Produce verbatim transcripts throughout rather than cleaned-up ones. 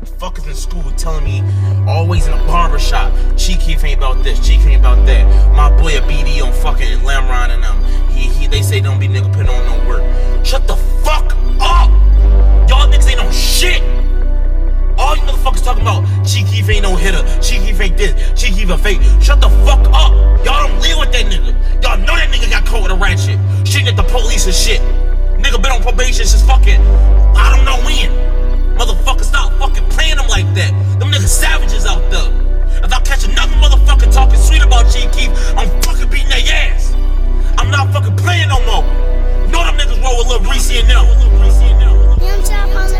Fuckers in school telling me, always in a barber shop, Chief Keef ain't about this, Chief Keef ain't about that. My boy a B D on fucking Lamron and them. He, he, they say don't be nigga putting on no work. Shut the fuck up! Y'all niggas ain't no shit! All you motherfuckers talking about, Chief Keef ain't no hitter, Chief Keef ain't this, Chief Keef a fake. Shut the fuck up! Y'all don't live with that nigga. Y'all know that nigga got caught with a ratchet, shooting at the police and shit. Nigga been on probation since fucking, I don't know when. Motherfucker, stop fucking playing them like that. Them niggas savages out there. If I catch another motherfucker talking sweet about Chief Keef, I'm fucking beating their ass. I'm not fucking playing no more. You know them niggas roll with Lil Reese and them. Young Chop on the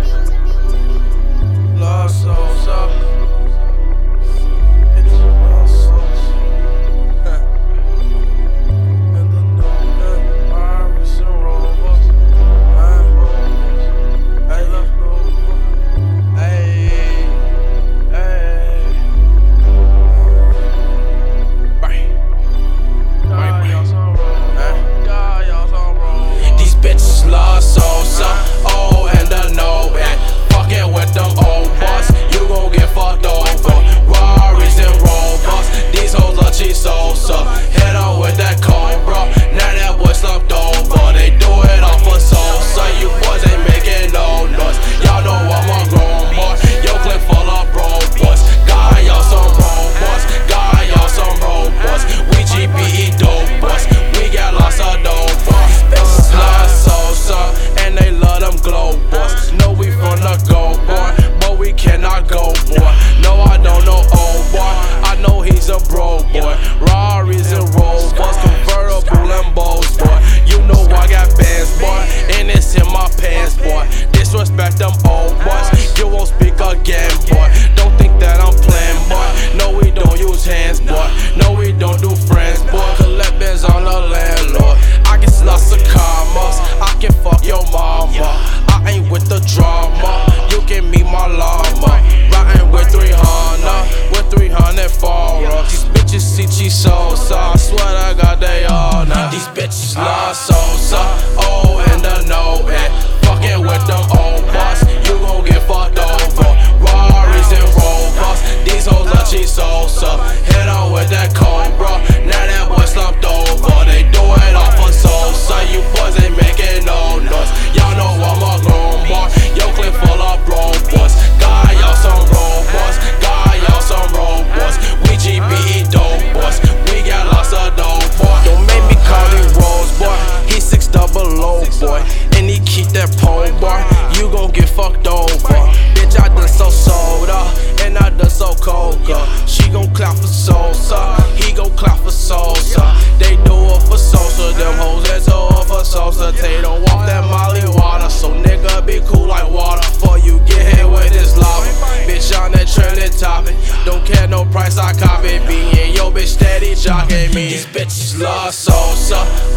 beat. Lost souls up. These bitches lost souls up, oh and the know it. Fucking with them old boss, you gon' get fucked over. Rarries and Rovers, these hoes love cheese salsa. Hit on with that Cobra, now that boy slumped over. They do it off for salsa, you boys ain't making no noise. Y'all know I'm a grown boy, yo clip full of bro boys. Got y'all some robots, got y'all some robots. We G B E dope boys, we got lots of dope boys. Don't make me call him Rose boy, he six double low boy, and he keep that pole bar. You gon' get fucked over, bitch. I done so soda, and I done so coca. She gon' clap for Sosa, he gon' clap for Sosa. They do it for Sosa, them hoes that do it for Sosa. They don't want that Molly water, so nigga be cool like water. Before you get hit with this lava, bitch on that trending topic. Don't care no price, I copy. Be in yo bitch steady jocking me. These bitches love Sosa.